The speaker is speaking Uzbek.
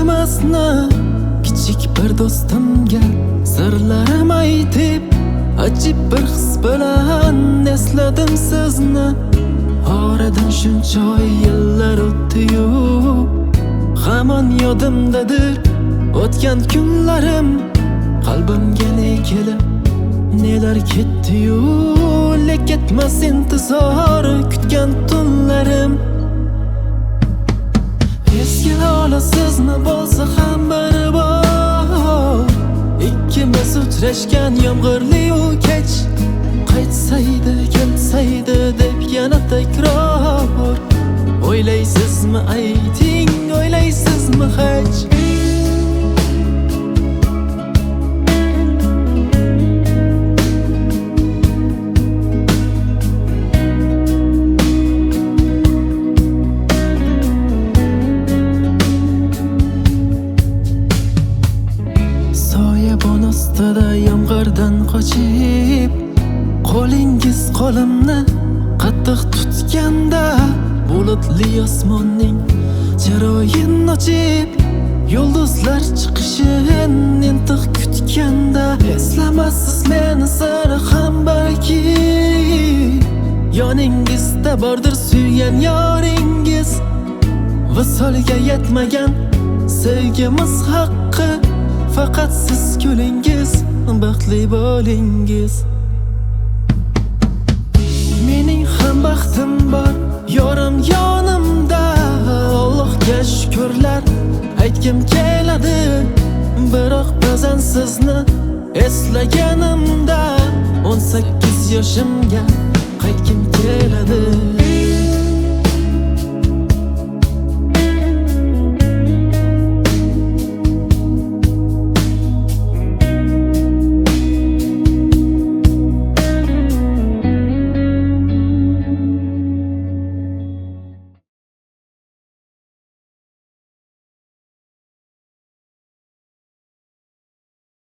emasni kichik bir do'stimga sirlarim aytib, ajib bir his bilan esladim sizni. Oradan shuncha yillar o'tdi-yu, hamon yodimdadir o'tgan kunlarim. Qalbimga ne kelib, nelar ketdi-yu, lek ketmas intizor kutgan tunlarim. Esga olasizmi bo'lsa ham bir bor, ikkimiz uchrashgan yomg'irli-yu kech. Qaytsaydi, kelsaydi deb yana takror. O'ylaysizmi ayting, o'ylaysizmi hech? Soyabon ostida yomg'irdan qochib, qo'lingiz qo'limni qattiq tutganda, bulutli osmonning chiroyini ochib, yulduzlar chiqishin intiq kutganda, eslamassiz meni sira ham balki yoningizda bordir suygan yoringiz. Visolga yetmagan sevgimiz haqqi, faqat siz kulingiz, baxtli bo'lingiz. Mening ham baxtim bor, yorim yonimda. Allohga shukrlar aytgim keladi, biroq ba'zan sizni eslaganimda 18 yoshimga qaytgim keladi.